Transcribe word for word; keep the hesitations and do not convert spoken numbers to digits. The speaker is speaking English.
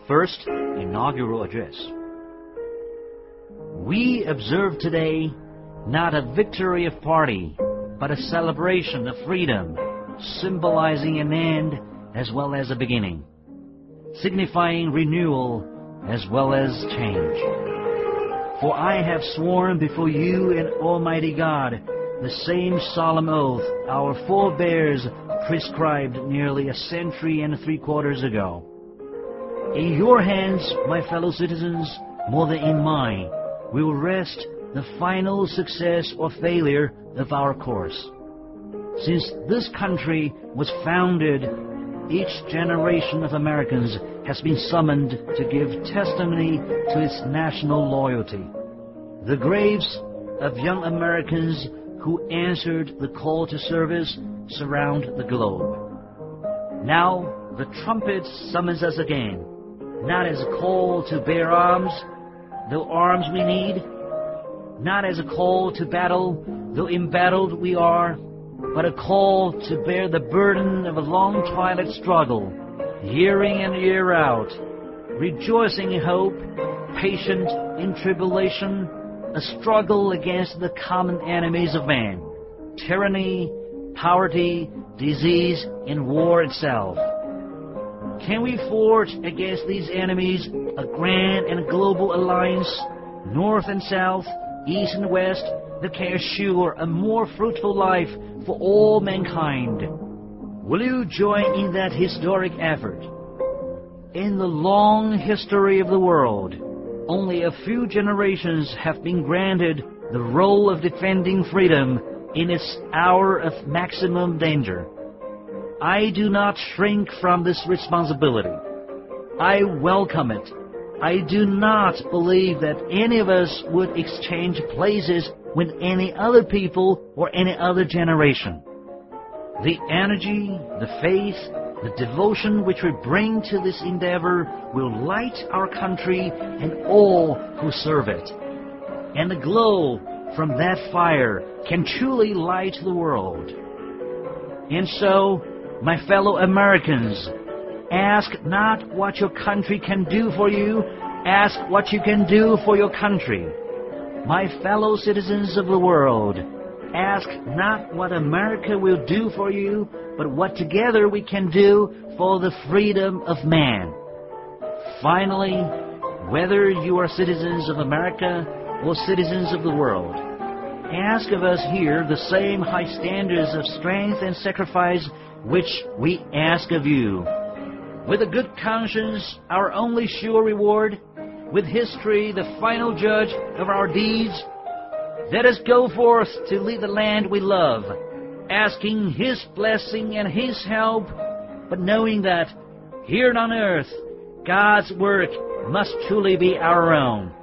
First Inaugural Address. We observe today not a victory of party, but a celebration of freedom, symbolizing an end as well as a beginning, signifying renewal as well as change. For I have sworn before you and Almighty God the same solemn oath our forebears prescribed nearly a century and three quarters ago. In your hands, my fellow citizens, more than in mine, will rest the final success or failure of our course. Since this country was founded, each generation of Americans has been summoned to give testimony to its national loyalty. The graves of young Americans who answered the call to service surround the globe. Now the trumpet summons us again, not as a call to bear arms, though arms we need, not as a call to battle, though embattled we are, but a call to bear the burden of a long twilight struggle, year in and year out, rejoicing in hope, patient in tribulation, a struggle against the common enemies of man, tyranny, poverty, disease, and war itself. Can we forge against these enemies a grand and global alliance, north and south, east and west, that can assure a more fruitful life for all mankind? Will you join in that historic effort? In the long history of the world, only a few generations have been granted the role of defending freedom in its hour of maximum danger. I do not shrink from this responsibility. I welcome it. I do not believe that any of us would exchange places with any other people or any other generation. The energy, the faith, the devotion which we bring to this endeavor will light our country and all who serve it. And the glow from that fire can truly light the world. And so, my fellow Americans, ask not what your country can do for you, ask what you can do for your country. My fellow citizens of the world, ask not what America will do for you, but what together we can do for the freedom of man. Finally, whether you are citizens of America or citizens of the world, ask of us here the same high standards of strength and sacrifice which we ask of you. With a good conscience, our only sure reward, with history the final judge of our deeds, let us go forth to lead the land we love, asking His blessing and His help, but knowing that here on earth, God's work must truly be our own.